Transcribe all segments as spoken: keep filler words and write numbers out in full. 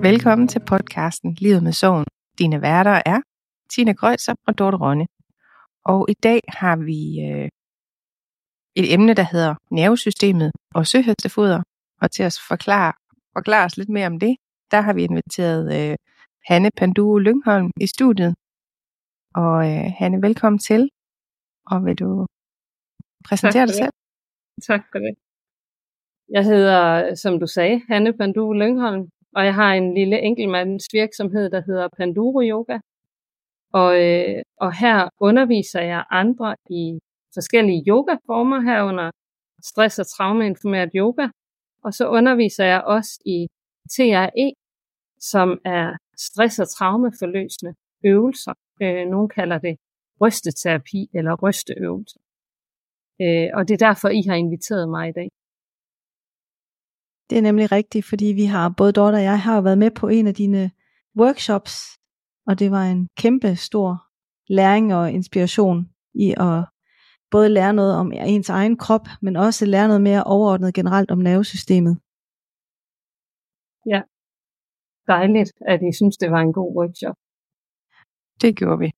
Velkommen til podcasten Livet med Sorgen. Dine værter er Tina Kreuzer og Dorte Rønne. Og i dag har vi øh, et emne, der hedder nervesystemet og søhestefoder. Og til at forklare, forklare os lidt mere om det, der har vi inviteret øh, Hanne Panduro Lyngholm i studiet. Og øh, Hanne, velkommen til. Og vil du præsentere dig selv? Tak for det. Jeg hedder, som du sagde, Hanne Panduro Lyngholm. Og jeg har en lille enkeltmandsvirksomhed, der hedder Panduro Yoga. Og, øh, og her underviser jeg andre i forskellige yogaformer herunder stress- og traumeinformeret yoga. Og så underviser jeg også i T R E, som er stress- og traumeforløsende øvelser. Øh, nogle kalder det rysteterapi eller rysteøvelser. Øh, og det er derfor, I har inviteret mig i dag. Det er nemlig rigtigt, fordi vi har, både Dorte og jeg, har været med på en af dine workshops, og det var en kæmpe stor læring og inspiration i at både lære noget om ens egen krop, men også lære noget mere overordnet generelt om nervesystemet. Ja, dejligt, at I synes, det var en god workshop. Det gjorde vi.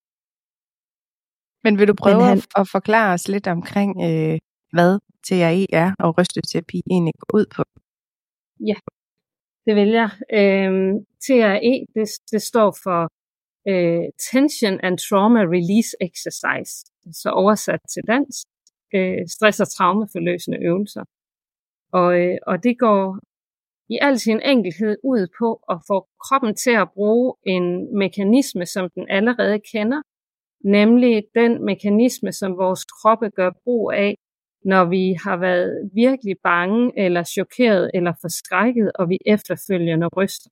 Men vil du prøve han... at, at forklare os lidt omkring, øh, hvad T R E er og rysteterapi egentlig går ud på? Ja, det vil jeg. Øhm, T R E, det, det står for øh, Tension and Trauma Release Exercise, så oversat til dansk, øh, stress- og traumeforløsende øvelser. Og, øh, og det går i al sin enkelhed ud på at få kroppen til at bruge en mekanisme, som den allerede kender, nemlig den mekanisme, som vores kroppe gør brug af, når vi har været virkelig bange, eller chokeret, eller forskrækket, og vi efterfølgende ryster.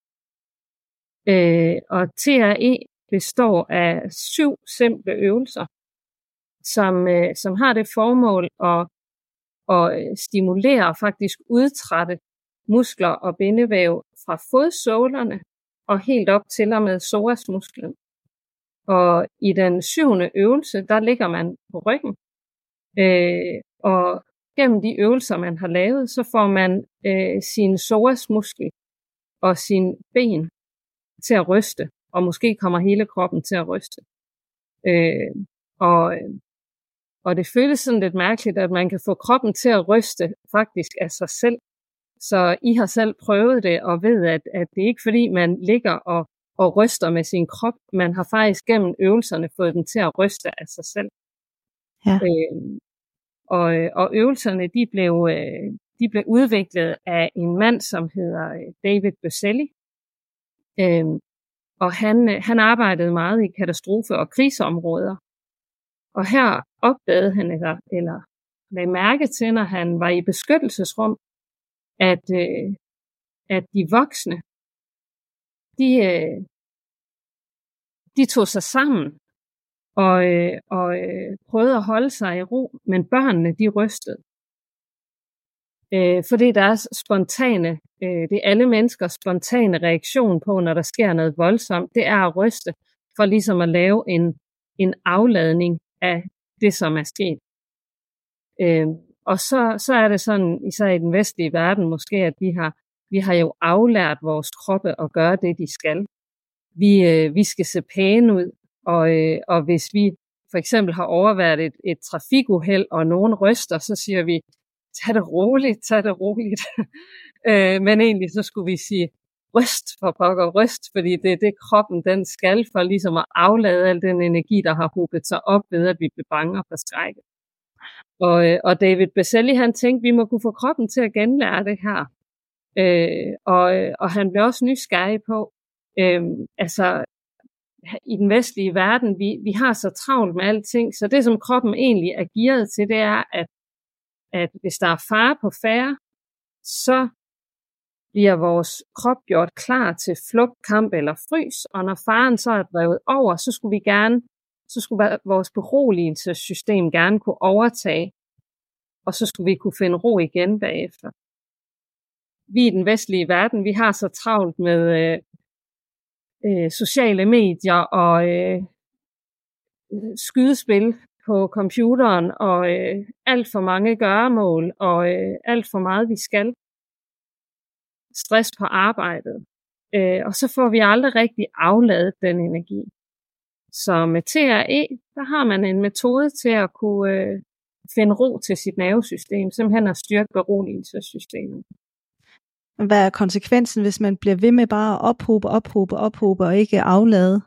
Øh, og T R E består af syv simple øvelser, som, øh, som har det formål at, at stimulere og faktisk udtrætte muskler og bindevæv fra fodsålerne og helt op til og med psoasmusklen. Og i den syvende øvelse, der ligger man på ryggen. Øh, og gennem de øvelser, man har lavet, så får man øh, sin psoasmuskel og sin ben til at ryste. Og måske kommer hele kroppen til at ryste. Øh, og, og det føles sådan lidt mærkeligt, at man kan få kroppen til at ryste faktisk af sig selv. Så I har selv prøvet det og ved, at, at det er ikke fordi, man ligger og, og ryster med sin krop. Man har faktisk gennem øvelserne fået den til at ryste af sig selv. Ja. Øh, og, og øvelserne, de blev, de blev udviklet af en mand, som hedder David Berceli. Øh, og han, han arbejdede meget i katastrofe- og kriseområder. Og her opdagede han, eller, eller lagde mærke til, når han var i beskyttelsesrum, at, øh, at de voksne, de, øh, de tog sig sammen og, øh, og øh, prøvede at holde sig i ro, men børnene, de rystede. Øh, for det er deres spontane, øh, det er alle menneskers spontane reaktion på, når der sker noget voldsomt, det er at ryste, for ligesom at lave en, en afladning af det, som er sket. Øh, og så, så er det sådan, især i den vestlige verden måske, at vi har, vi har jo aflært vores kroppe at gøre det, de skal. Vi, øh, vi skal se pæne ud, og, øh, og hvis vi for eksempel har overværet et, et trafikuheld, og nogen ryster, så siger vi, tag det roligt, tag det roligt. øh, men egentlig så skulle vi sige, ryst for pokker, ryst, fordi det er det kroppen den skal, for ligesom at aflade al den energi, der har hobet sig op ved, at vi bliver bange og forskrækket. Og, og David Berceli, han tænkte, vi må kunne få kroppen til at genlære det her. Øh, og, og han blev også nysgerrig på, øh, altså i den vestlige verden, vi, vi har så travlt med alting, så det som kroppen egentlig er gearet til, det er, at, at hvis der er fare på færde, så bliver vores krop gjort klar til flugt, kamp eller frys, og når faren så er drevet over, så skulle vi gerne, så skulle vores beroligelsessystem gerne kunne overtage, og så skulle vi kunne finde ro igen bagefter. Vi i den vestlige verden, vi har så travlt med øh, øh, sociale medier og øh, skydespil på computeren og øh, alt for mange gøremål og øh, alt for meget vi skal. Stress på arbejdet. øh, og så får vi aldrig rigtig afladet den energi. Så med T R E, der har man en metode til at kunne øh, finde ro til sit nervesystem, simpelthen at styrke beroligelsessystemet. Hvad er konsekvensen, hvis man bliver ved med bare at ophobe, ophobe, ophobe og ikke aflade?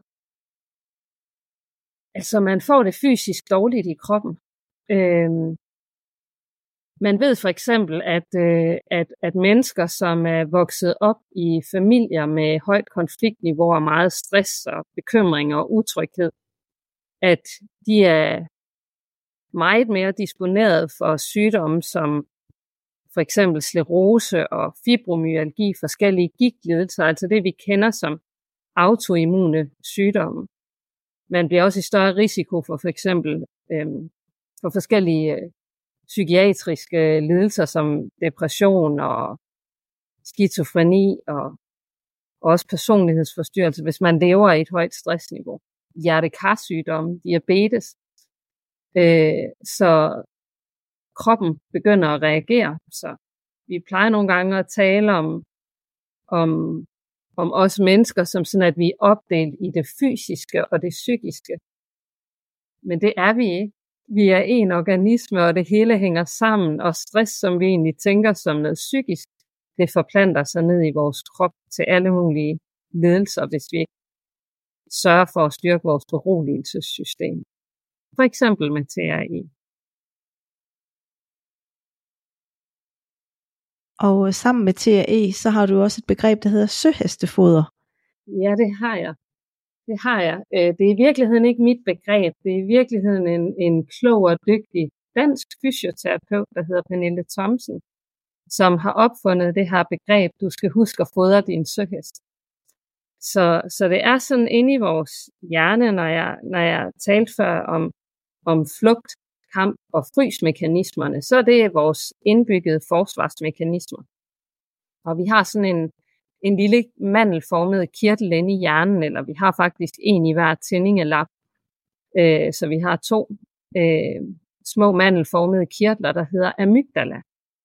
Altså man får det fysisk dårligt i kroppen. Øhm, man ved for eksempel, at, øh, at, at mennesker, som er vokset op i familier med højt konfliktniveau og meget stress og bekymring og utryghed, at de er meget mere disponeret for sygdomme som for eksempel sklerose og fibromyalgi, forskellige gigtlidelser, altså det vi kender som autoimmune sygdomme. Man bliver også i større risiko for for eksempel øhm, for forskellige øh, psykiatriske lidelser som depression og skizofreni og også personlighedsforstyrrelse, hvis man lever i et højt stressniveau. Hjertekarsygdomme, diabetes. Øh, så kroppen begynder at reagere. Så vi plejer nogle gange at tale om, om, om os mennesker, som sådan, at vi er opdelt i det fysiske og det psykiske. Men det er vi ikke. Vi er en organisme, og det hele hænger sammen, og stress, som vi egentlig tænker som noget psykisk, det forplanter sig ned i vores krop til alle mulige lidelser, hvis vi ikke sørger for at styrke vores beroligelsessystem. For eksempel med T R E. Og sammen med T R E, så har du også et begreb, der hedder søhestefoder. Ja, det har jeg. Det har jeg. Det er i virkeligheden ikke mit begreb. Det er i virkeligheden en, en klog og dygtig dansk fysioterapeut, der hedder Pernille Thomsen, som har opfundet det her begreb, du skal huske at fodre din søhest. Så, så det er sådan inde i vores hjerne, når jeg, når jeg talte før om, om flugt, kamp og frysmekanismerne, så det er vores indbyggede forsvarsmekanismer. Og vi har sådan en, en lille mandelformet kirtel inde i hjernen, eller vi har faktisk en i hver tændingelap. Øh, så vi har to øh, små mandelformede kirtler, der hedder amygdala.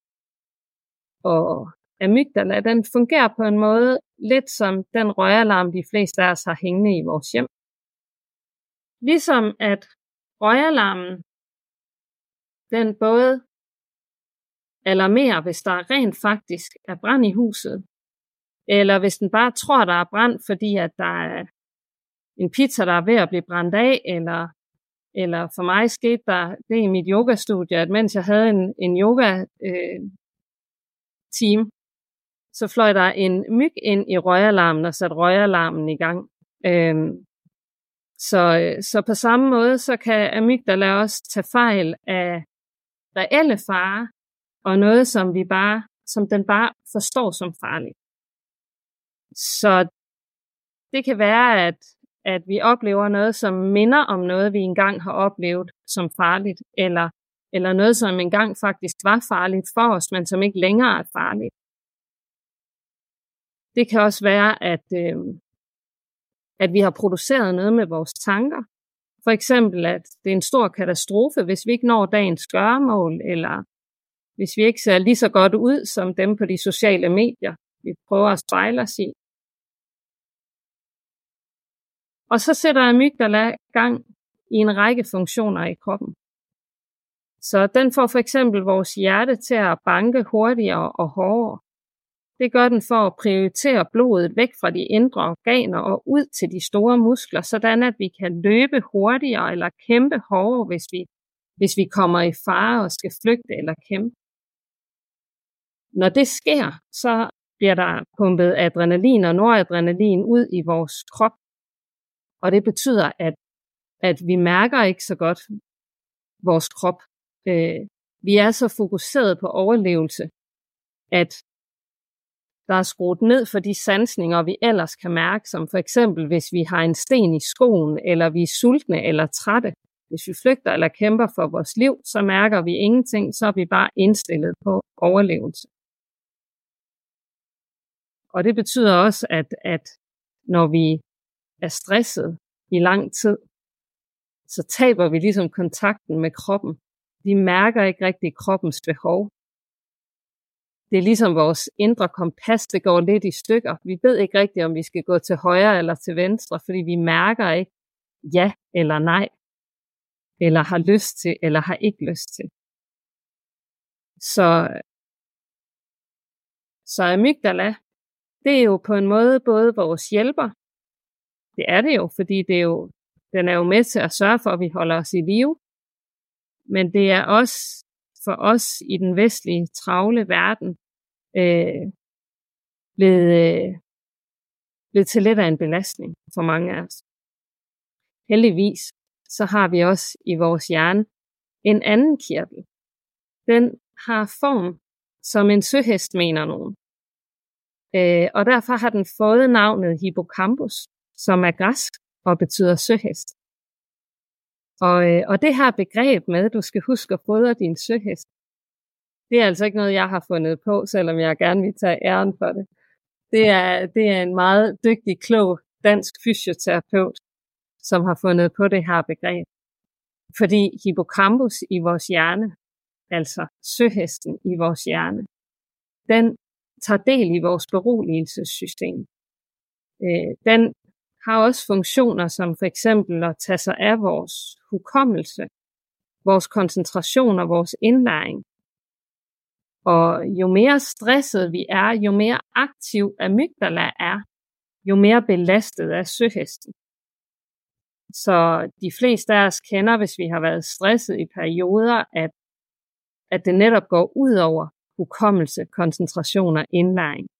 Og amygdala, den fungerer på en måde lidt som den røgalarm, de fleste af os har hængende i vores hjem. Ligesom at røgalarmen, den både alarmerer, hvis der rent faktisk er brand i huset, eller hvis den bare tror, der er brand, fordi at der er en pizza, der er ved at blive brændt af, eller, eller for mig skete der det i mit yogastudie, at mens jeg havde en, en yoga øh, team, så fløj der en myg ind i røgalarmen og satte røgalarmen i gang. Øhm, så, så på samme måde, så kan amygdala også tage fejl af reelle farer, og noget, som vi bare, som den bare forstår som farligt. Så det kan være, at, at vi oplever noget, som minder om noget, vi engang har oplevet som farligt, eller, eller noget, som engang faktisk var farligt for os, men som ikke længere er farligt. Det kan også være, at, øh, at vi har produceret noget med vores tanker. For eksempel, at det er en stor katastrofe, hvis vi ikke når dagens gøremål, eller hvis vi ikke ser lige så godt ud som dem på de sociale medier, vi prøver at spejle os i. Og så sætter amygdala gang i en række funktioner i kroppen. Så den får for eksempel vores hjerte til at banke hurtigere og hårdere. Det gør den for at prioritere blodet væk fra de indre organer og ud til de store muskler, sådan at vi kan løbe hurtigere eller kæmpe hårdere, hvis vi, hvis vi kommer i fare og skal flygte eller kæmpe. Når det sker, så bliver der pumpet adrenalin og noradrenalin ud i vores krop, og det betyder, at, at vi mærker ikke så godt vores krop. Øh, vi er så fokuseret på overlevelse, at der er skruet ned for de sansninger, vi ellers kan mærke, som for eksempel, hvis vi har en sten i skoen, eller vi er sultne eller trætte. Hvis vi flygter eller kæmper for vores liv, så mærker vi ingenting, så er vi bare indstillet på overlevelse. Og det betyder også, at, at når vi er stresset i lang tid, så taber vi ligesom kontakten med kroppen. Vi mærker ikke rigtig kroppens behov. det er ligesom vores indre kompas, det går lidt i stykker. Vi ved ikke rigtigt, om vi skal gå til højre eller til venstre, fordi vi mærker ikke ja eller nej, eller har lyst til, eller har ikke lyst til. Så, så amygdala, det er jo på en måde både vores hjælper. Det er det jo, fordi det er jo, den er jo med til at sørge for, at vi holder os i live. Men det er også for os i den vestlige, travle verden øh, blevet, øh, blevet til lidt af en belastning for mange af os. Heldigvis så har vi også i vores hjerne en anden kirtel. Den har form som en søhest, mener nogen. Øh, og derfor har den fået navnet hippocampus, som er græsk og betyder søhest. Og, øh, og det her begreb med, at du skal huske at fodre din søhest, det er altså ikke noget, jeg har fundet på, selvom jeg gerne vil tage æren for det. Det er, det er en meget dygtig, klog dansk fysioterapeut, som har fundet på det her begreb. Fordi hippocampus i vores hjerne, altså søhesten i vores hjerne, den tager del i vores beroligelsessystem. Øh, den har også funktioner som for eksempel at tage sig af vores hukommelse, vores koncentration og vores indlæring. Og jo mere stresset vi er, jo mere aktiv amygdala er, jo mere belastet er søhesten. Så de fleste af os kender, hvis vi har været stresset i perioder, at, at det netop går ud over hukommelse, koncentration og indlæring.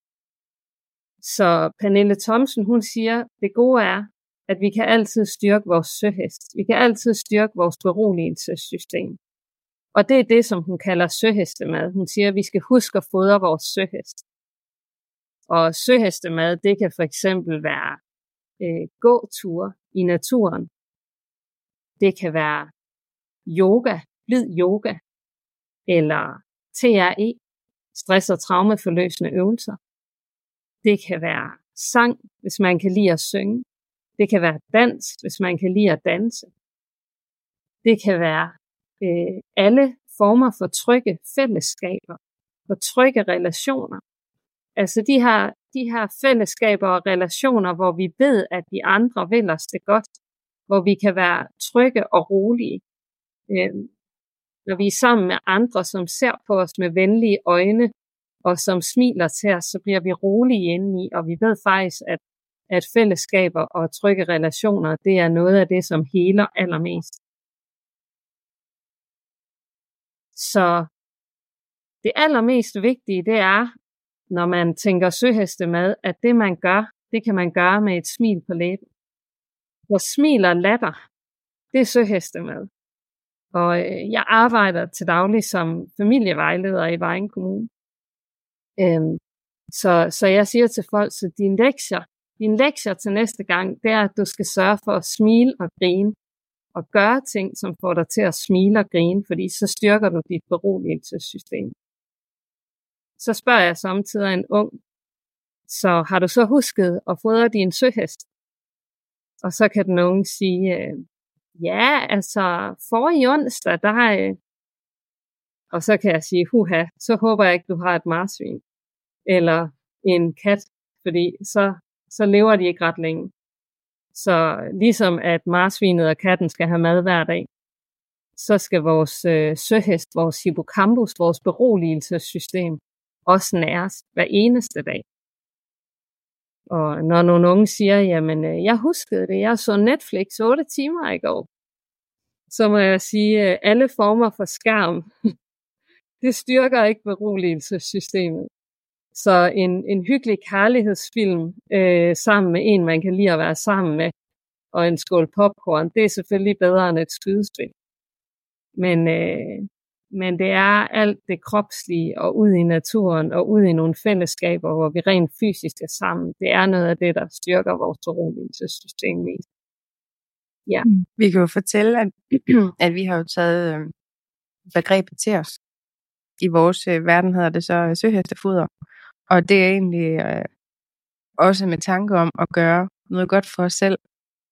Så Pernille Thomsen, hun siger, det gode er, at vi kan altid styrke vores søhest. Vi kan altid styrke vores beroligelsessystem. Og det er det, som hun kalder søhestemad. Hun siger, at vi skal huske at fodre vores søhest. Og søhestemad, det kan for eksempel være øh, gåture i naturen. Det kan være yoga, blid yoga, eller T R E, stress- og traumeforløsende øvelser. Det kan være sang, hvis man kan lide at synge. Det kan være dans, hvis man kan lide at danse. Det kan være øh, alle former for trygge fællesskaber, for trygge relationer. Altså de her, de her fællesskaber og relationer, hvor vi ved, at de andre vil os det godt, hvor vi kan være trygge og rolige. Øh, når vi er sammen med andre, som ser på os med venlige øjne, og som smiler til os, så bliver vi rolige indeni, og vi ved faktisk, at, at fællesskaber og trygge relationer, det er noget af det, som heler allermest. Så det allermest vigtige, det er, når man tænker søhestemad, at det man gør, det kan man gøre med et smil på læben. Hvor smil og latter, det er søhestemad. Og øh, jeg arbejder til daglig som familievejleder i Vejen Kommune. Øhm, så, så jeg siger til folk, så dine lektier, dine lektier til næste gang, det er, at du skal sørge for at smile og grine, og gøre ting, som får dig til at smile og grine, fordi så styrker du dit beroligelsessystem. Så spørger jeg samtidig en ung, så har du så husket at fodre din søhest? Og så kan den unge sige, øh, ja, altså forrige onsdag, der har jeg... Og så kan jeg sige, huha, så håber jeg ikke, du har et marsvin. Eller en kat, fordi så, så lever de ikke ret længe. Så ligesom at marsvinet og katten skal have mad hver dag, så skal vores øh, søhest, vores hippocampus, vores beroligelsessystem også næres hver eneste dag. Og når nogle unge siger, jamen øh, jeg huskede det, jeg så Netflix otte timer i går, så må jeg sige, øh, alle former for skærm, det styrker ikke beroligelsessystemet. Så en, en hyggelig kærlighedsfilm øh, sammen med en, man kan lide at være sammen med, og en skål popcorn, det er selvfølgelig bedre end et skydespil. Men, øh, men det er alt det kropslige, og ud i naturen, og ud i nogle fællesskaber, hvor vi rent fysisk er sammen. Det er noget af det, der styrker vores beroligelsessystem mest. Ja. Vi kan jo fortælle, at, at vi har jo taget øh, begrebet til os. I vores øh, verden hedder det så søhestefoder. Og det er egentlig øh, også med tanke om at gøre noget godt for os selv.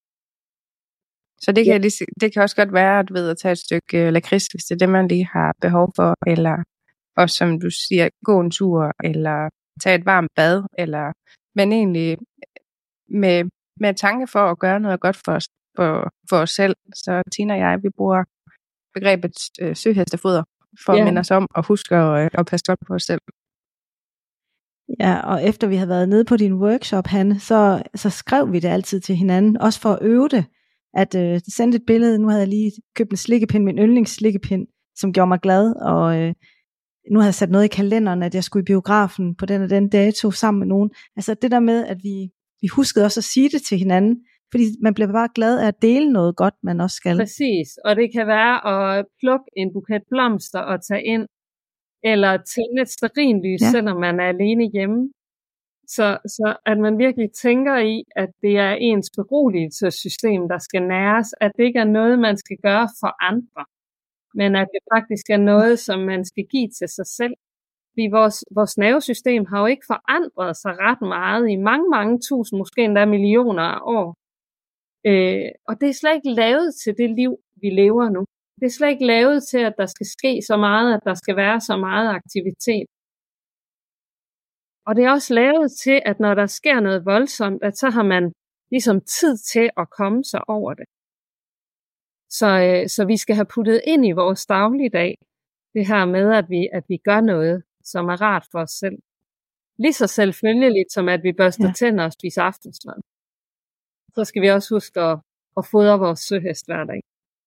Så det kan, ja. lige, det kan også godt være at, ved, at tage et stykke øh, lakrids, hvis det er det, man lige har behov for, eller Og som du siger, gå en tur, eller tage et varmt bad, eller men egentlig med, med tanke for at gøre noget godt for os, for, for os selv. Så Tina og jeg, vi bruger begrebet øh, søhestefoder, for yeah. at minde os om og huske at, øh, at passe godt på os selv. Ja, og efter vi havde været nede på din workshop, Hanne, så, så skrev vi det altid til hinanden, også for at øve det, at øh, sendte et billede. Nu havde jeg lige købt en slikkepind, min yndlingsslikkepind, som gjorde mig glad, og øh, nu havde jeg sat noget i kalenderen, at jeg skulle i biografen på den og den dato sammen med nogen. Altså det der med, at vi, vi huskede også at sige det til hinanden, fordi man bliver bare glad af at dele noget godt, man også skal. Præcis, og det kan være at plukke en buket blomster og tage ind, eller tænde et stearinlys, ja. Selvom man er alene hjemme. Så, så at man virkelig tænker i, at det er ens beroligelsessystem, der skal næres, at det ikke er noget, man skal gøre for andre, men at det faktisk er noget, som man skal give til sig selv. Fordi vores, vores nervesystem har jo ikke forandret sig ret meget i mange, mange tusind, måske endda millioner af år. Øh, og det er slet ikke lavet til det liv, vi lever nu. Det er slet ikke lavet til, at der skal ske så meget, at der skal være så meget aktivitet. Og det er også lavet til, at når der sker noget voldsomt, at så har man ligesom tid til at komme sig over det. Så, øh, så vi skal have puttet ind i vores dagligdag det her med, at vi, at vi gør noget, som er rart for os selv. Lige så selvfølgeligt, som at vi børster ja. tænder og spiser aftensmad. Så skal vi også huske at, at fodre vores søhest hver dag.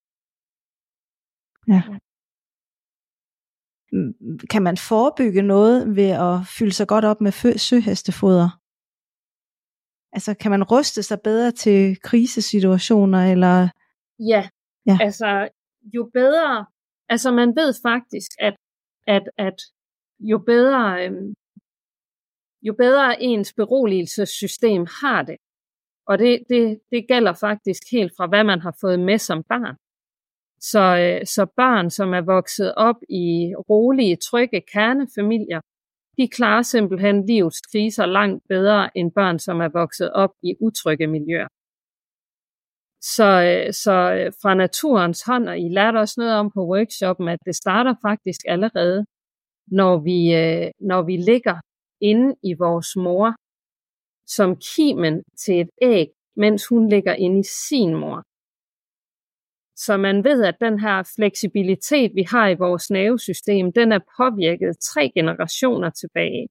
Ja. Kan man forebygge noget ved at fylde sig godt op med fø- søhestefoder? Altså kan man ruste sig bedre til krisesituationer eller? Ja, ja. altså jo bedre, altså man ved faktisk, at, at, at jo bedre, øhm, jo bedre ens beroligelsessystem har det, og det, det, det gælder faktisk helt fra hvad man har fået med som barn. Så, øh, så børn, som er vokset op i rolige, trygge kernefamilier, de klarer simpelthen livets kriser langt bedre end børn, som er vokset op i utrygge miljøer. Så, øh, så øh, fra naturens hånd, og I lærte også noget om på workshoppen, at det starter faktisk allerede, når vi, øh, når vi ligger inde i vores mor, som kimen til et æg, mens hun ligger inde i sin mor. Så man ved, at den her fleksibilitet, vi har i vores nervesystem, den er påvirket tre generationer tilbage.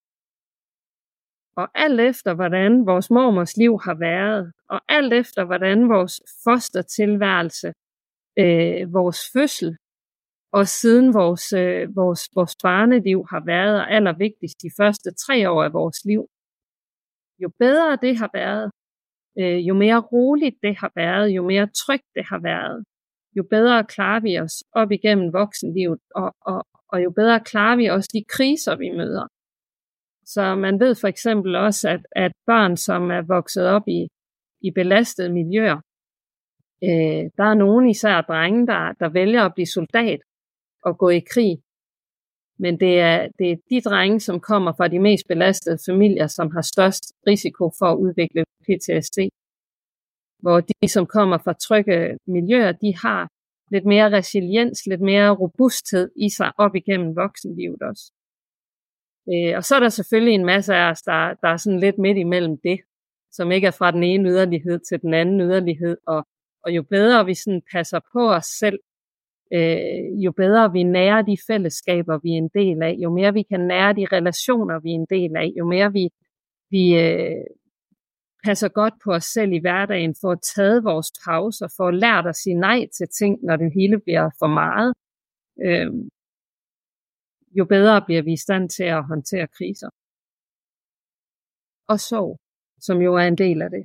Og alt efter, hvordan vores mormors liv har været, og alt efter, hvordan vores fostertilværelse, øh, vores fødsel, og siden vores, øh, vores, vores barneliv har været, og allervigtigst de første tre år af vores liv, jo bedre det har været, Øh, jo mere roligt det har været, jo mere trygt det har været, jo bedre klarer vi os op igennem voksenlivet, og, og, og jo bedre klarer vi også de kriser, vi møder. Så man ved for eksempel også, at, at børn, som er vokset op i, i belastede miljøer, øh, der er nogen, især drenge, der, der vælger at blive soldat og gå i krig. Men det er, det er de drenge, som kommer fra de mest belastede familier, som har størst risiko for at udvikle P T S D. Hvor de, som kommer fra trygge miljøer, de har lidt mere resiliens, lidt mere robusthed i sig op igennem voksenlivet også. Øh, og så er der selvfølgelig en masse af os, der, der er sådan lidt midt imellem det, som ikke er fra den ene yderlighed til den anden yderlighed. Og, og jo bedre vi sådan passer på os selv, Øh, jo bedre vi nærer de fællesskaber, vi er en del af, jo mere vi kan nære de relationer, vi er en del af, jo mere vi, vi øh, passer godt på os selv i hverdagen, får taget vores pauser, får lært at sige nej til ting, når det hele bliver for meget, øh, jo bedre bliver vi i stand til at håndtere kriser. Og sorg, som jo er en del af det.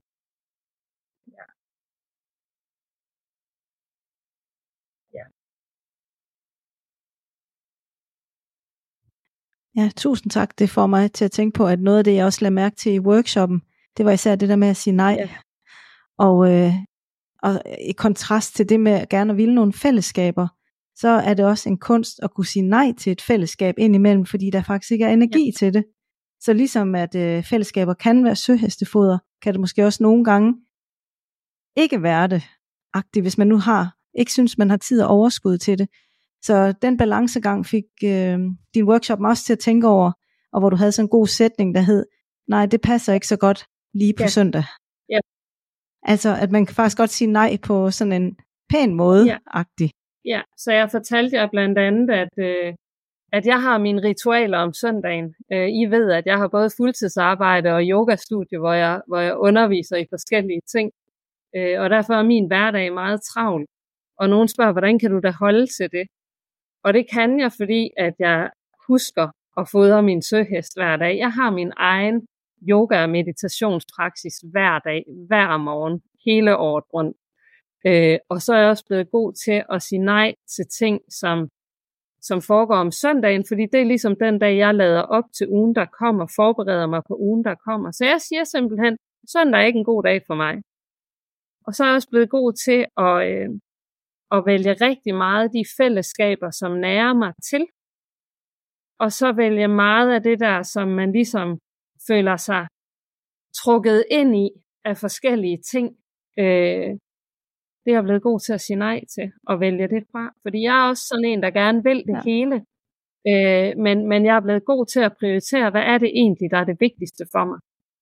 Ja, tusind tak. Det får mig til at tænke på, at noget af det, jeg også lagde mærke til i workshoppen, det var især det der med at sige nej. Ja. Og, øh, og i kontrast til det med at gerne at ville nogle fællesskaber, så er det også en kunst at kunne sige nej til et fællesskab indimellem, fordi der faktisk ikke er energi ja. til det. Så ligesom at øh, fællesskaber kan være søhestefoder, kan det måske også nogle gange ikke være det, agtigt, hvis man nu har, ikke synes man har tid og overskud til det. Så den balancegang fik øh, din workshop mig også til at tænke over, og hvor du havde sådan en god sætning, der hed, nej, det passer ikke så godt lige på Ja. søndag. Ja. Altså, at man kan faktisk godt sige nej på sådan en pæn måde, Ja. agtig. Ja, så jeg fortalte jer blandt andet, at, øh, at jeg har mine ritualer om søndagen. Øh, I ved, at jeg har både fuldtidsarbejde og yogastudie, hvor jeg, hvor jeg underviser i forskellige ting. Øh, og derfor er min hverdag meget travl. Og nogen spørger, hvordan kan du da holde til det? Og det kan jeg, fordi at jeg husker at fodre min søhest hver dag. Jeg har min egen yoga- og meditationspraksis hver dag, hver morgen, hele året rundt. Øh, og så er jeg også blevet god til at sige nej til ting, som, som foregår om søndagen, fordi det er ligesom den dag, jeg lader op til ugen, der kommer, forbereder mig på ugen, der kommer. Så jeg siger simpelthen, søndag er ikke en god dag for mig. Og så er jeg også blevet god til at, øh, at vælge rigtig meget de fællesskaber, som nærer mig til, og så vælge meget af det der, som man ligesom føler sig trukket ind i af forskellige ting. Øh, det er jeg blevet god til at sige nej til, og vælge det fra. Fordi jeg er også sådan en, der gerne vil det ja. hele. Øh, men, men jeg er blevet god til at prioritere, hvad er det egentlig, der er det vigtigste for mig.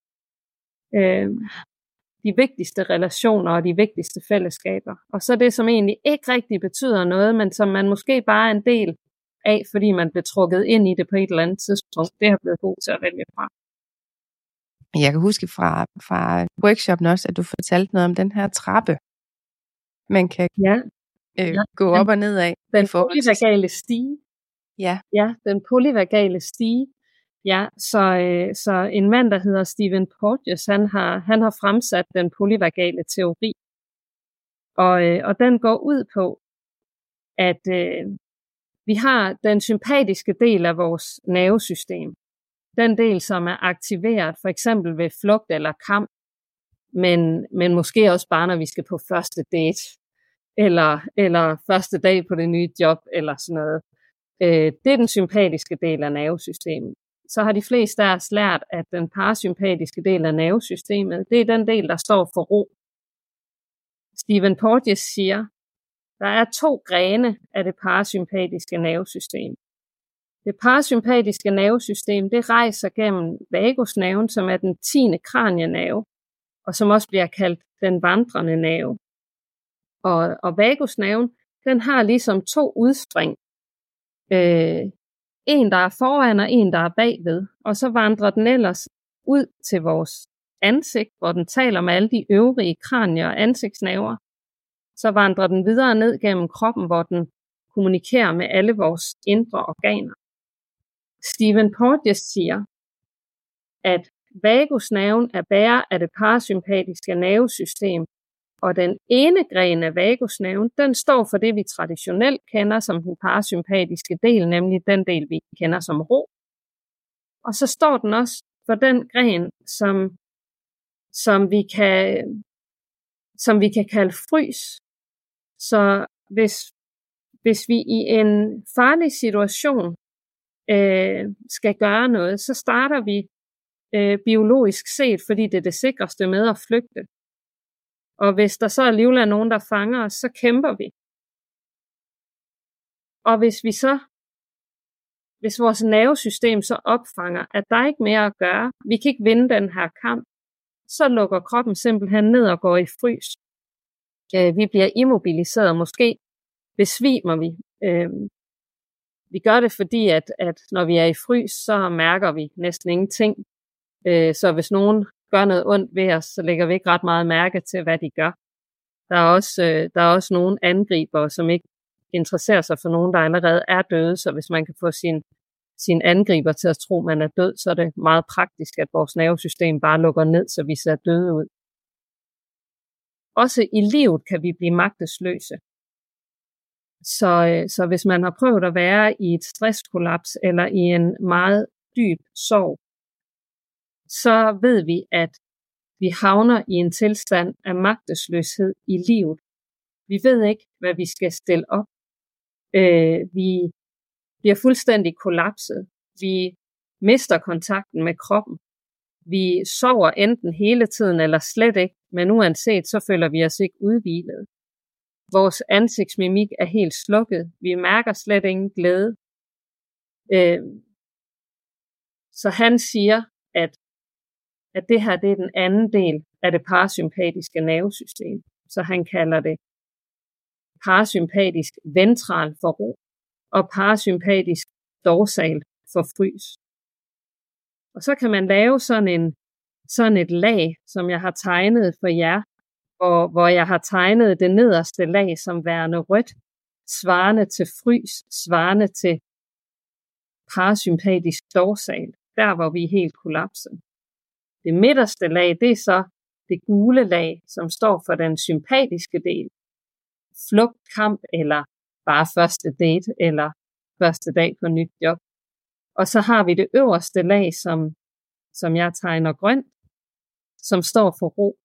Øh, de vigtigste relationer og de vigtigste fællesskaber. Og så det, som egentlig ikke rigtig betyder noget, men som man måske bare er en del af, fordi man bliver trukket ind i det på et eller andet tidspunkt. Det har jeg blevet god til at vælge fra. Jeg kan huske fra, fra workshoppen også, at du fortalte noget om den her trappe, man kan ja. Øh, ja. gå op og ned af. Den polyvagale stige. Ja. Ja, den polyvagale stige. Ja, så, øh, så en mand, der hedder Stephen Porges, han har, han har fremsat den polyvagale teori. Og, øh, og den går ud på, at øh, vi har den sympatiske del af vores nervesystem. Den del, som er aktiveret, for eksempel ved flugt eller kamp, men, men måske også bare, når vi skal på første date, eller, eller første dag på det nye job, eller sådan noget. Øh, det er den sympatiske del af nervesystemet. Så har de fleste af os lært, at den parasympatiske del af nervesystemet, det er den del, der står for ro. Stephen Porges siger, der er to grene af det parasympatiske nervesystem. Det parasympatiske nervesystem, det rejser gennem vagusnerven, som er den tiende kranienerve, og som også bliver kaldt den vandrende nerve. Og, og vagusnerven, den har ligesom to udspring. Øh, en, der er foran, og en, der er bagved. Og så vandrer den ellers ud til vores ansigt, hvor den taler med alle de øvrige kranier og ansigtsnerver. Så vandrer den videre ned gennem kroppen, hvor den kommunikerer med alle vores indre organer. Stephen Porges siger, at vagusnerven er bærer af det parasympatiske nervesystem, og den ene gren af vagusnerven, den står for det, vi traditionelt kender som den parasympatiske del, nemlig den del, vi kender som ro. Og så står den også for den gren, som, som, vi, kan, som vi kan kalde frys. Så hvis, hvis vi i en farlig situation øh, skal gøre noget, så starter vi øh, biologisk set, fordi det er det sikreste med at flygte. Og hvis der så alligevel er nogen, der fanger os, så kæmper vi. Og hvis vi så, hvis vores nervesystem så opfanger, at der er ikke mere at gøre, vi kan ikke vinde den her kamp, så lukker kroppen simpelthen ned og går i frys. Vi bliver immobiliseret, måske besvimer vi. Vi gør det, fordi at, at når vi er i frys, så mærker vi næsten ingenting. Så hvis nogen gør noget ondt ved os, så lægger vi ikke ret meget mærke til, hvad de gør. Der er også, der er også nogle angribere, som ikke interesserer sig for nogen, der allerede er døde, så hvis man kan få sin, sin angriber til at tro, man er død, så er det meget praktisk, at vores nervesystem bare lukker ned, så vi ser døde ud. Også i livet kan vi blive magtesløse. Så, så hvis man har prøvet at være i et stresskollaps eller i en meget dyb sorg, så ved vi, at vi havner i en tilstand af magtesløshed i livet. Vi ved ikke, hvad vi skal stille op. Øh, vi bliver fuldstændig kollapset. Vi mister kontakten med kroppen. Vi sover enten hele tiden eller slet ikke, men uanset så føler vi os ikke udhvilet. Vores ansigtsmimik er helt slukket. Vi mærker slet ingen glæde. Øh, så han siger, at, at det her det er den anden del af det parasympatiske nervesystem. Så han kalder det parasympatisk ventral for ro og parasympatisk dorsal for frys. Og så kan man lave sådan, en, sådan et lag, som jeg har tegnet for jer, og hvor jeg har tegnet det nederste lag som værende rødt, svarende til frys, svarende til parasympatisk dorsal, der hvor vi er helt kollapset. Det midterste lag, det er så det gule lag, som står for den sympatiske del. Flugt, kamp eller bare første date eller første dag på nyt job. Og så har vi det øverste lag, som, som jeg tegner grønt, som står for ro.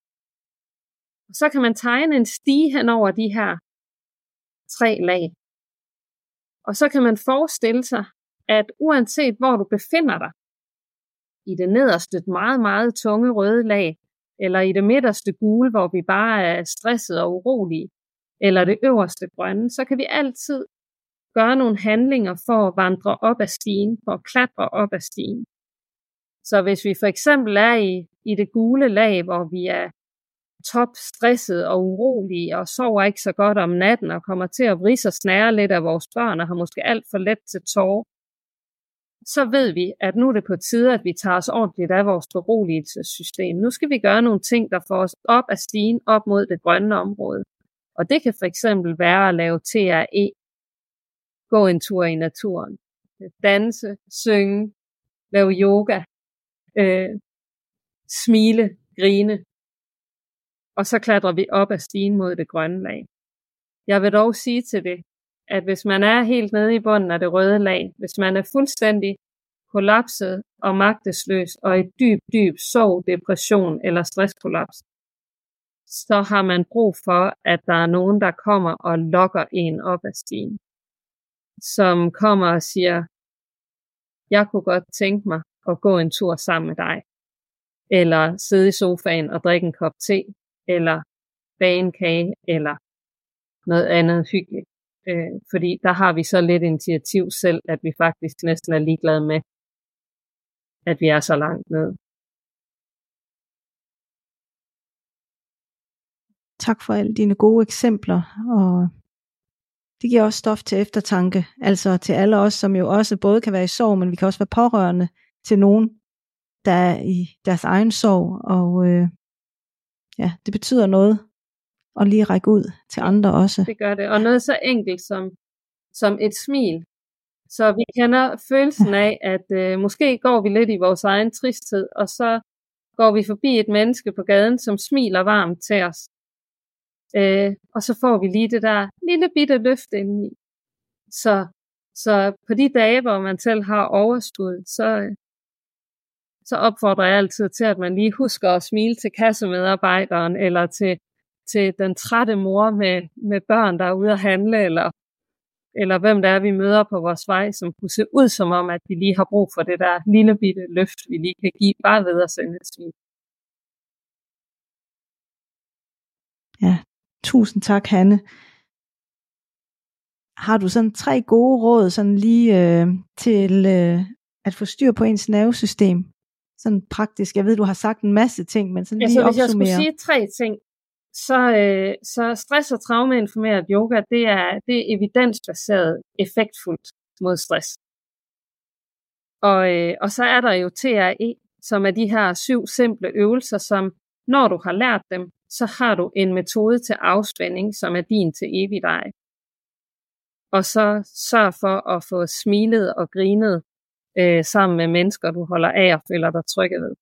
Og så kan man tegne en stige hen over de her tre lag. Og så kan man forestille sig, at uanset hvor du befinder dig, i det nederste meget, meget tunge røde lag, eller i det midterste gule, hvor vi bare er stresset og urolige, eller det øverste grønne, så kan vi altid gøre nogle handlinger for at vandre op ad stigen, for at klatre op ad stigen. Så hvis vi for eksempel er i, i det gule lag, hvor vi er top stresset og urolige, og sover ikke så godt om natten, og kommer til at vrisse og snære lidt af vores børn, og har måske alt for let til tårer, så ved vi, at nu er det på tide, at vi tager os ordentligt af vores beroligelsessystem. Nu skal vi gøre nogle ting, der får os op ad stigen, op mod det grønne område. Og det kan for eksempel være at lave T R E, gå en tur i naturen, danse, synge, lave yoga, øh, smile, grine, og så klatrer vi op ad stigen mod det grønne lag. Jeg vil dog sige til det, at hvis man er helt nede i bunden af det røde lag, hvis man er fuldstændig kollapset og magtesløs og i dyb, dyb sorg, depression eller stresskollaps, så har man brug for, at der er nogen, der kommer og lokker en op ad stigen. Som kommer og siger, jeg kunne godt tænke mig at gå en tur sammen med dig. Eller sidde i sofaen og drikke en kop te. Eller bage en kage. Eller noget andet hyggeligt. Øh, fordi der har vi så lidt initiativ selv, at vi faktisk næsten er ligeglade med, at vi er så langt ned. Tak for alle dine gode eksempler, og det giver også stof til eftertanke, altså til alle os, som jo også både kan være i sorg, men vi kan også være pårørende til nogen, der er i deres egen sorg, og øh, ja, det betyder noget at lige række ud til andre også. Det gør det, og noget så enkelt som, som et smil. Så vi kender følelsen af, at øh, måske går vi lidt i vores egen tristhed, og så går vi forbi et menneske på gaden, som smiler varmt til os. Øh, og så får vi lige det der lille bitte løft indeni. Så, så på de dage, hvor man selv har overskud, så, så opfordrer jeg altid til, at man lige husker at smile til kassemedarbejderen, eller til, til den trætte mor med, med børn, der er ude at handle, eller, eller hvem der er, vi møder på vores vej, som kunne se ud som om, at vi lige har brug for det der lille bitte løft, vi lige kan give, bare ved at sende et smil. Ja, tusind tak, Hanne. Har du sådan tre gode råd sådan lige øh, til øh, at få styr på ens nervesystem? Sådan praktisk. Jeg ved, du har sagt en masse ting, men sådan ja, lige så opsummere. Hvis jeg skulle sige tre ting, så, øh, så stress- og traumeinformeret yoga, det er, det er evidensbaseret, effektfuldt mod stress. Og, øh, og så er der jo T R E, som er de her syv simple øvelser, som når du har lært dem, så har du en metode til afspænding, som er din til evigt ej. Og så sørg for at få smilet og grinet øh, sammen med mennesker, du holder af og føler dig trygge ved.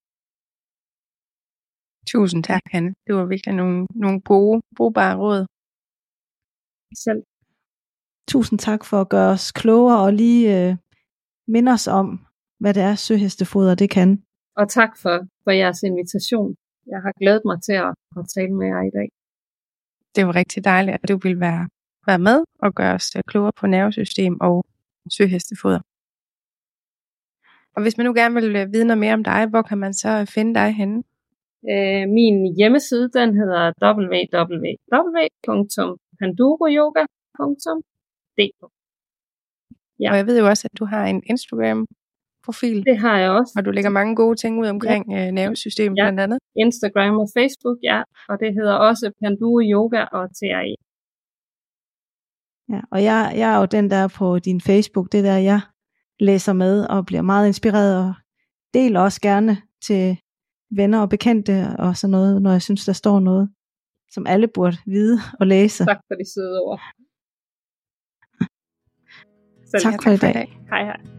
Tusind tak, Hanne. Det var virkelig nogle, nogle gode, brugbare råd. Selv. Tusind tak for at gøre os klogere og lige øh, minde os om, hvad det er, søhestefoder det kan. Og tak for, for jeres invitation. Jeg har glædet mig til at, at tale med jer i dag. Det var rigtig dejligt, at du ville være, være med og gøre os klogere på nervesystem og søhestefoder. Og hvis man nu gerne vil vide noget mere om dig, hvor kan man så finde dig henne? Øh, min hjemmeside, den hedder w w w punktum panduroyoga punktum d k. Ja. Og jeg ved jo også, at du har en Instagram-profil. Det har jeg også. Og du lægger mange gode ting ud omkring ja. øh, nervesystemet ja. blandt andet. Instagram og Facebook, ja. Og det hedder også Panduro Yoga og T R E. Ja, og jeg, jeg er jo den der på din Facebook, det der jeg læser med og bliver meget inspireret og deler også gerne til venner og bekendte og sådan noget, når jeg synes, der står noget, som alle burde vide og læse. Tak for de søde ord. Tak for i dag. Hej hej.